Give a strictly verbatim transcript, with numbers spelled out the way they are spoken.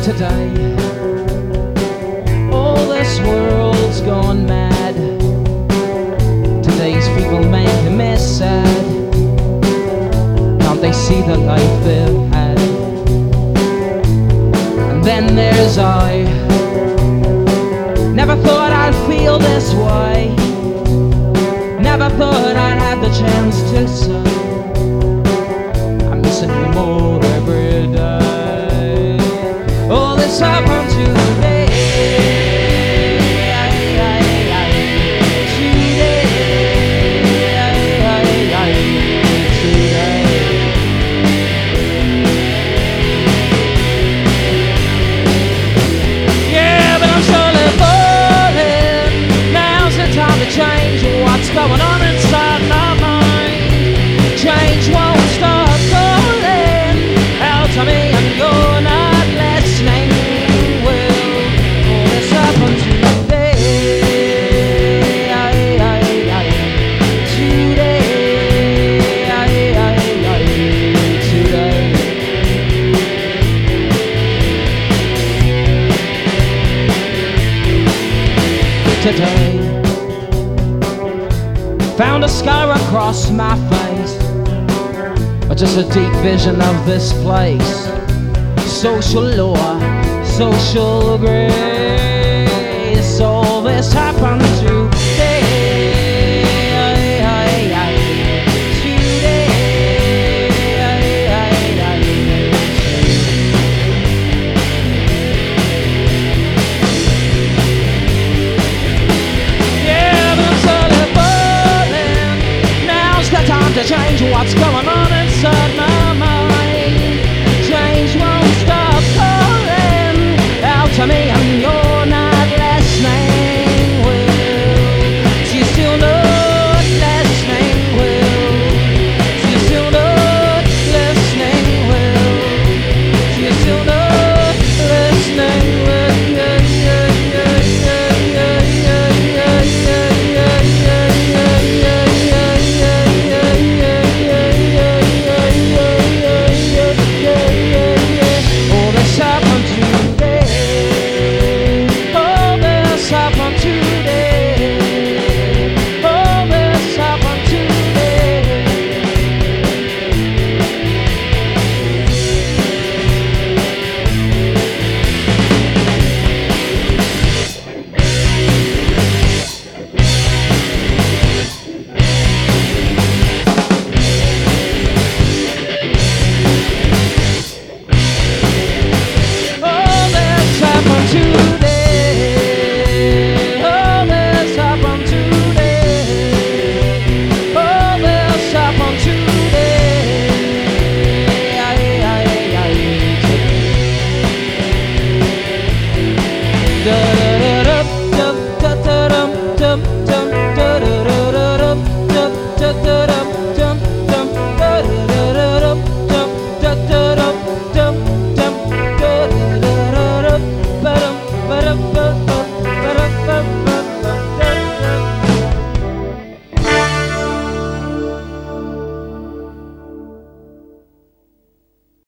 today. All this world's gone mad. Today's people make me sad. Can't they see the life they've had? And then there's I. Never thought I'd feel this way. Never thought I'd have the chance to say I'm missing you more every day. All this happened today. Change what's going on inside my mind. Change won't stop calling out to me, and you're not listening. Will all this happen today? Today, today, today. Found a scar across my face, or just a deep vision of this place. Social law, social grace.